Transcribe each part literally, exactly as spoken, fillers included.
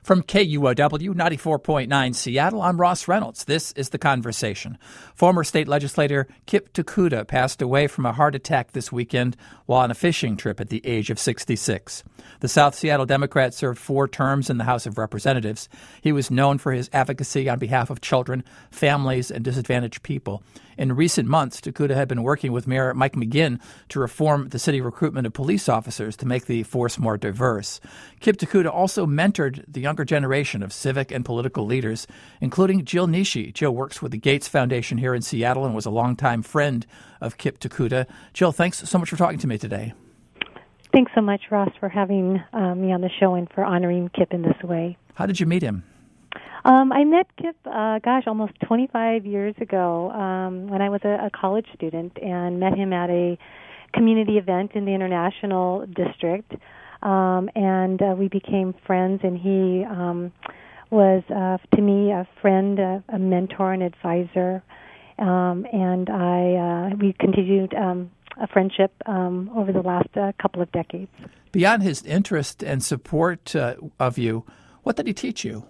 From K U O W ninety-four point nine Seattle, I'm Ross Reynolds. This is The Conversation. Former state legislator Kip Tekuta passed away from a heart attack this weekend while on a fishing trip at the age of sixty-six. The South Seattle Democrat served four terms in the House of Representatives. He was known for his advocacy on behalf of children, families, and disadvantaged people. In recent months, Tekuta had been working with Mayor Mike McGinn to reform the city recruitment of police officers to make the force more diverse. Kip Tekuta also mentored the younger generation of civic and political leaders, including Jill Nishi. Jill works with the Gates Foundation here in Seattle and was a longtime friend of Kip Tekuta. Jill, thanks so much for talking to me today. Thanks so much, Ross, for having uh, me on the show and for honoring Kip in this way. How did you meet him? Um, I met Kip, uh, gosh, almost twenty-five years ago um, when I was a, a college student, and met him at a community event in the International District. Um, and uh, we became friends, and he um, was, uh, to me, a friend, a, a mentor, an advisor. Um, and I uh, we continued um, a friendship um, over the last uh, couple of decades. Beyond his interest and support uh, of you, what did he teach you?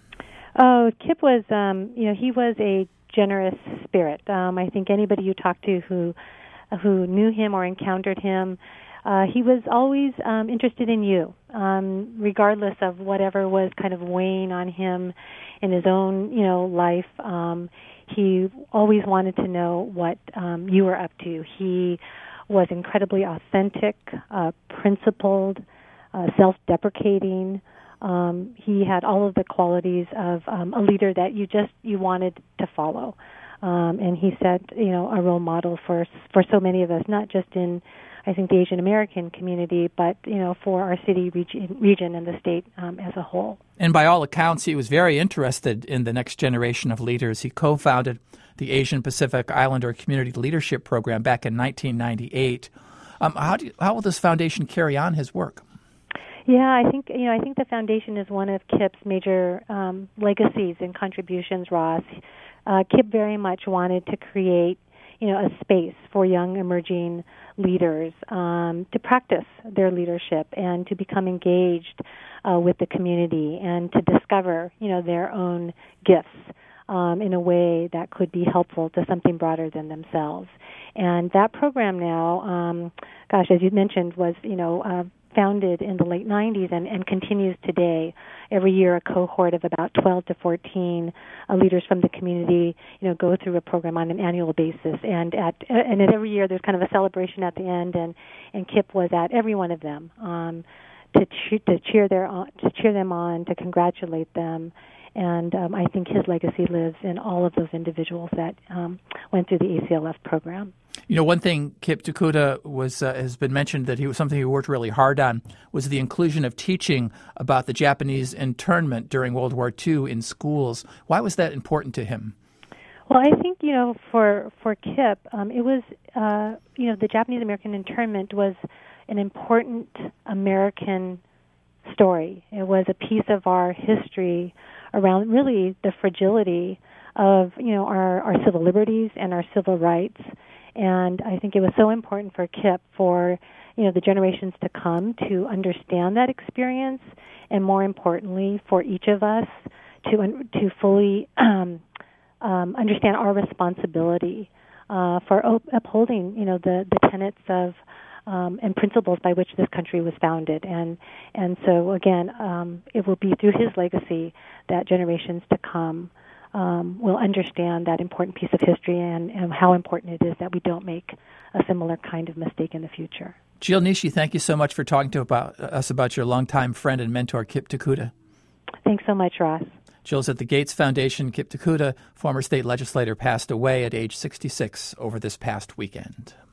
Oh, Kip was, um, you know, he was a generous spirit. Um, I think anybody you talk to who who knew him or encountered him, uh, he was always um, interested in you, um, regardless of whatever was kind of weighing on him in his own, you know, life. Um, he always wanted to know what um, you were up to. He was incredibly authentic, uh, principled, uh, self-deprecating. Um, he had all of the qualities of um, a leader that you just you wanted to follow, um, and he set you know a role model for for so many of us, not just in I think the Asian American community, but you know for our city region, region and the state um, as a whole. And by all accounts, he was very interested in the next generation of leaders. He co-founded the Asian Pacific Islander Community Leadership Program back in nineteen ninety-eight. Um, how do you, how will this foundation carry on his work? Yeah, I think you know. I think the foundation is one of Kip's major um, legacies and contributions. Ross, uh, Kip very much wanted to create, you know, a space for young emerging leaders um, to practice their leadership and to become engaged uh, with the community and to discover, you know, their own gifts um, in a way that could be helpful to something broader than themselves. And that program now, um, gosh, as you mentioned, was you know. Uh, founded in the late nineties and, and continues today. Every year a cohort of about twelve to fourteen uh, leaders from the community, you know, go through a program on an annual basis. And at and at every year there's kind of a celebration at the end, and, and Kip was at every one of them um, to, che- to, cheer their on, to cheer them on, to congratulate them. And um, I think his legacy lives in all of those individuals that um, went through the A C L F program. You know, one thing Kip Tekuta was uh, has been mentioned that he was something he worked really hard on was the inclusion of teaching about the Japanese internment during World War Two in schools. Why was that important to him? Well, I think, you know, for for Kip, um, it was, uh, you know, the Japanese American internment was an important American story. It was a piece of our history around really the fragility of, you know, our, our civil liberties and our civil rights. And I think it was so important for Kip for, you know, the generations to come to understand that experience, and more importantly, for each of us to to fully um, um, understand our responsibility uh, for op- upholding, you know, the, the tenets of um, and principles by which this country was founded. And and so again, um, it will be through his legacy that generations to come Um, will understand that important piece of history and, and how important it is that we don't make a similar kind of mistake in the future. Jill Nishi, thank you so much for talking to about, us about your longtime friend and mentor, Kip Tekuta. Thanks so much, Ross. Jill's at the Gates Foundation. Kip Tekuta, former state legislator, passed away at age sixty-six over this past weekend.